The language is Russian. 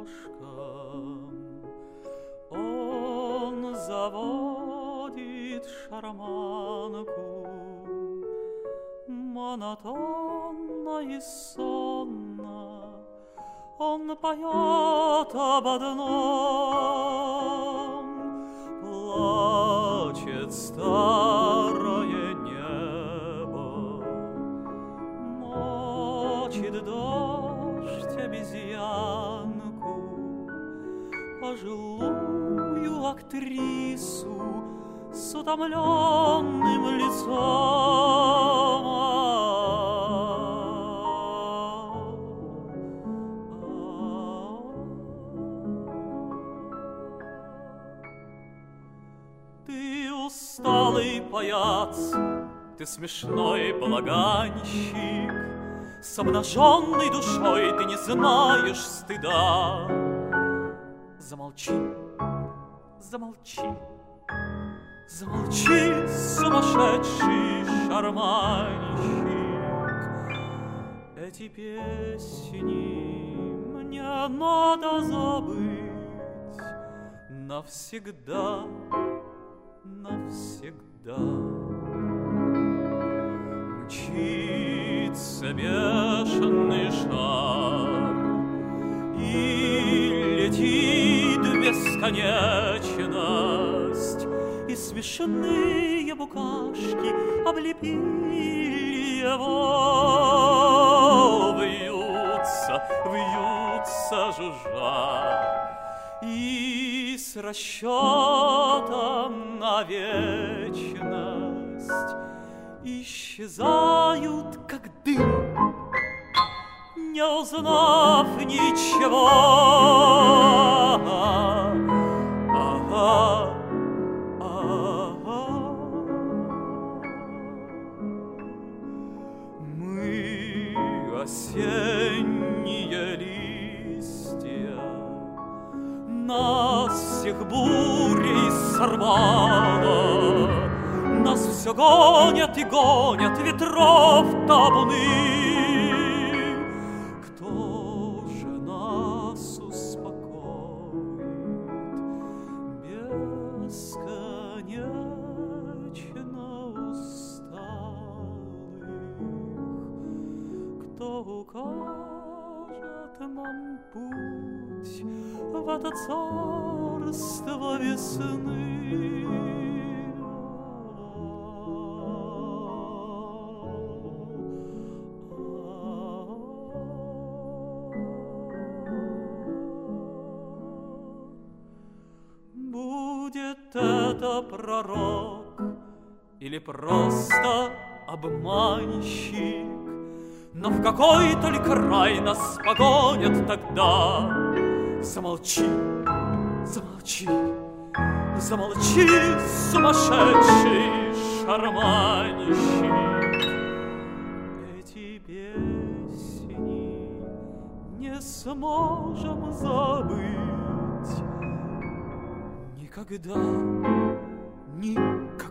дорожкам. Он заводит шарманку монотонно и сонно. Он поет об одном, плачет старое небо, мочит дождь обезьянку, пожилую актрису с утомленным лицом. Ты усталый паяц, ты смешной балаганщик, с обнаженной душой ты не знаешь стыда. Замолчи, замолчи, замолчи, сумасшедший шарманщик. Эти песни мне надо забыть навсегда, навсегда. Мчится бешеный шар и летит бесконечность, и смешные букашки облепили его, вьются, вьются, жужжа, и с расчетом на вечность исчезают, как дым, не узнав ничего. Ага, ага. Мы осенние листья, нас всех бурей сорвало, нас все гонят и гонят ветров табуны. Кто же нас успокоит, бесконечно усталых? Кто укажет нам путь в это царство весны? Будет это пророк или просто обманщик, но в какой только рай нас погонят тогда. Замолчи, замолчи, замолчи, сумасшедший шарманщик. Эти песни не сможем забыть никогда, никогда.